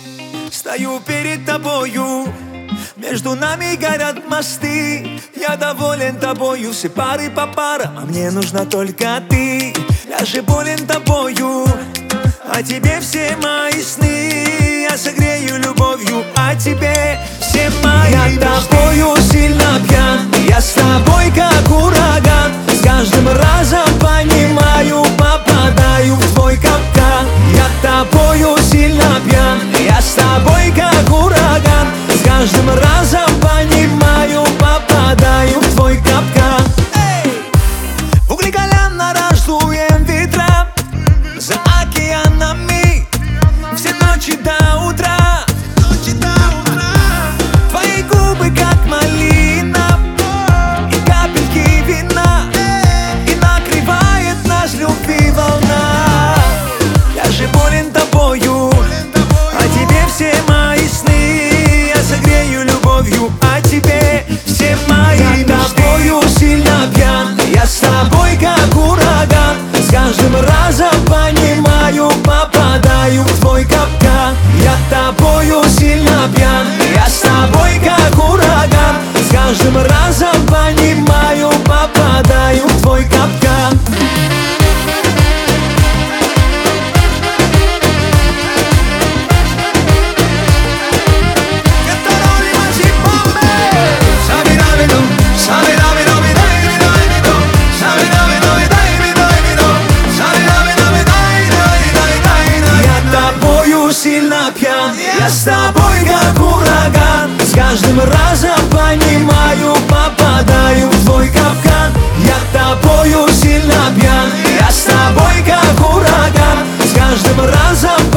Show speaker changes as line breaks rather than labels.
Стою перед тобою, между нами горят мосты. Я доволен тобою, все пары по парам, а мне нужна только ты. Я же болен тобою, а тебе все мои сны. Я согрею любовью, а тебе все мои мечты. Я тобою сильно пьян, я с тобой как ураган. С каждым разом понимаю, попадаю в твой капкан. Я тобою сильно пьян, я с тобой как ураган. С каждым разом понимаю, попадаю в твой капкан. В углекалянно раздуем ветра за океанами, все ночи до утра. Твои губы как малина и капельки вина, и накрывает нас любви волна. Я же болен тобою, а тебе все мои сны. Я согрею любовью, а тебе все мои мечты. Я тобою сильно пьян, я с тобой как ураган. С каждым разом понимаю, попадаю в твой капкан. Я тобою сильно пьян, я с тобой как ураган. С каждым разом понимаю, попадаю в твой капкан. Сильно пьян, я с тобой как ураган. С каждым разом понимаю, попадаю в твой капкан. Я тобою сильно пьян, я с тобой как ураган. С каждым разом